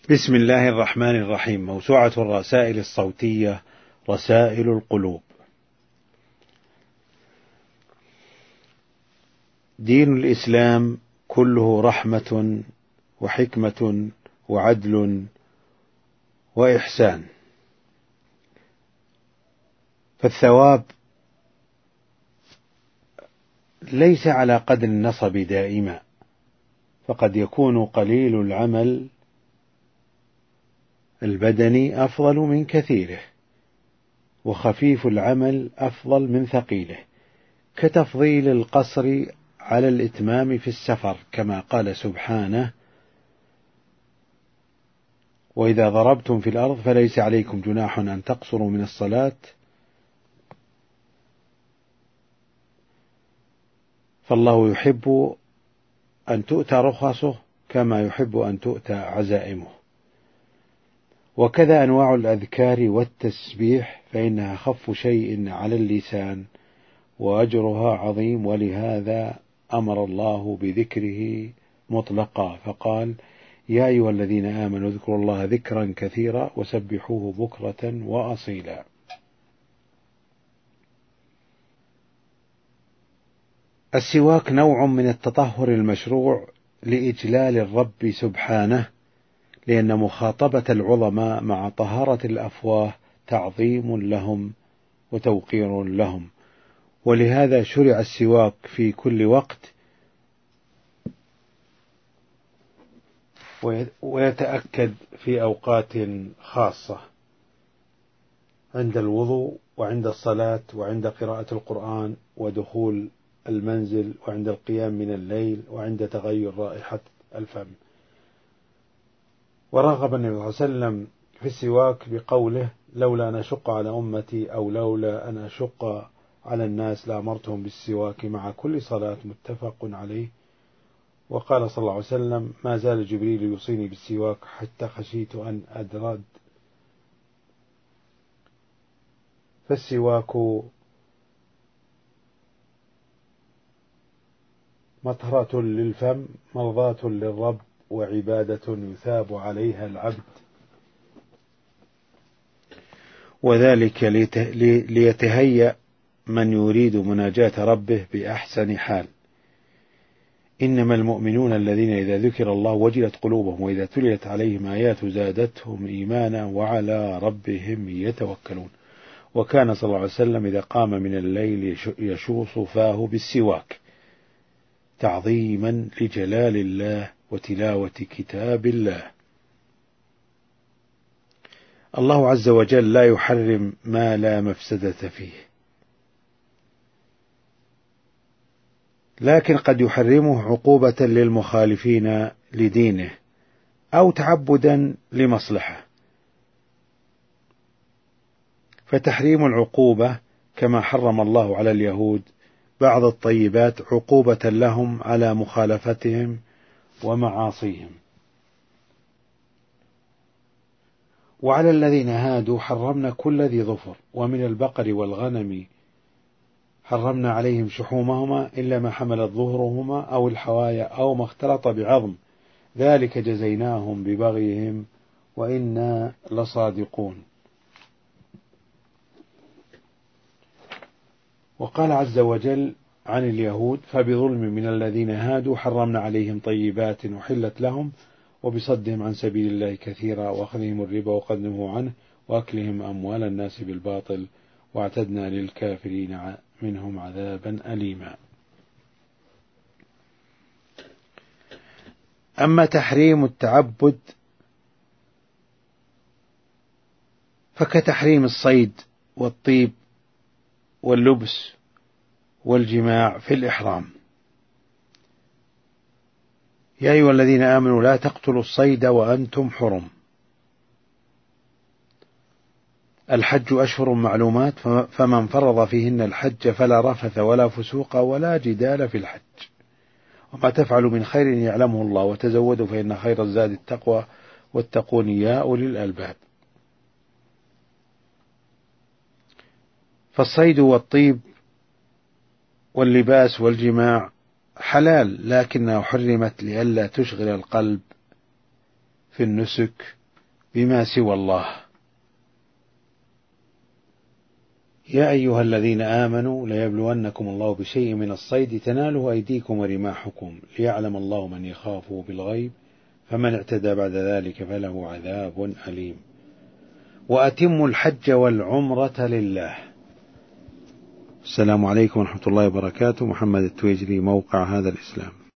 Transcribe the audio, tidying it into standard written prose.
بسم الله الرحمن الرحيم. موسوعة الرسائل الصوتية رسائل القلوب. دين الإسلام كله رحمة وحكمة وعدل وإحسان، فالثواب ليس على قدر النصب دائما، فقد يكون قليل العمل البدني أفضل من كثيره، وخفيف العمل أفضل من ثقيله، كتفضيل القصر على الإتمام في السفر، كما قال سبحانه: وإذا ضربتم في الأرض فليس عليكم جناح أن تقصروا من الصلاة، فالله يحب أن تؤتى رخصه كما يحب أن تؤتى عزائمه. وكذا أنواع الأذكار والتسبيح، فإنها خف شيء على اللسان وأجرها عظيم، ولهذا أمر الله بذكره مطلقا، فقال: يا أيها الذين آمنوا اذكروا الله ذكرا كثيرا وسبحوه بكرة وأصيلا. السواك نوع من التطهر المشروع لإجلال الرب سبحانه، لأن مخاطبة العظماء مع طهارة الأفواه تعظيم لهم وتوقير لهم، ولهذا شرع السواك في كل وقت، ويتأكد في أوقات خاصة، عند الوضوء وعند الصلاة وعند قراءة القرآن ودخول المنزل وعند القيام من الليل وعند تغير رائحة الفم. ورغب النبي صلى الله عليه وسلم في السواك بقوله: لولا أن أشق على أمتي أو لولا أن أشق على الناس لأمرتهم بالسواك مع كل صلاة، متفق عليه. وقال صلى الله عليه وسلم: ما زال جبريل يوصيني بالسواك حتى خشيت أن أدرد. فالسواك مطهرة للفم، مرضاة للرب، وعبادة يثاب عليها العبد، وذلك ليتهيأ من يريد مناجاة ربه بأحسن حال. إنما المؤمنون الذين إذا ذكر الله وجلت قلوبهم وإذا تليت عليهم آيات زادتهم إيمانا وعلى ربهم يتوكلون. وكان صلى الله عليه وسلم إذا قام من الليل يشوص فاه بالسواك تعظيما لجلال الله وتلاوة كتاب الله. الله عز وجل لا يحرم ما لا مفسدة فيه، لكن قد يحرمه عقوبة للمخالفين لدينه أو تعبدا لمصلحة. فتحريم العقوبة كما حرم الله على اليهود بعض الطيبات عقوبة لهم على مخالفتهم ومعاصيهم. وعلى الذين هادوا حرمنا كل ذي ظفر، ومن البقر والغنم حرمنا عليهم شحومهما إلا ما حملت ظهرهما أو الحوايا أو ما اختلط بعظم، ذلك جزيناهم ببغيهم وإنا لصادقون. وقال عز وجل عن اليهود: فبظلم من الذين هادوا حرمنا عليهم طيبات أحلت لهم وبصدهم عن سبيل الله كثيرا وأخذهم الربا وقد نهوا عنه وأكلهم أموال الناس بالباطل واعتدنا للكافرين منهم عذابا أليما. أما تحريم التعبد فكتحريم الصيد والطيب واللبس والجماع في الإحرام. يا أيها الذين آمنوا لا تقتلوا الصيد وأنتم حرم. الحج أشهر معلومات، فمن فرض فيهن الحج فلا رفث ولا فسوق ولا جدال في الحج. وما تفعل من خير يعلمه الله، وتزودوا فإن خير الزاد التقوى واتقون يا أولي الألباب. فالصيد والطيب واللباس والجماع حلال، لكنها حرمت لئلا تشغل القلب في النسك بما سوى الله. يا أيها الذين آمنوا ليبلونكم الله بشيء من الصيد تناله أيديكم ورماحكم ليعلم الله من يخافه بالغيب فمن اعتدى بعد ذلك فله عذاب أليم. وأتموا الحج والعمرة لله. السلام عليكم ورحمة الله وبركاته. محمد التويجري، موقع هذا الإسلام.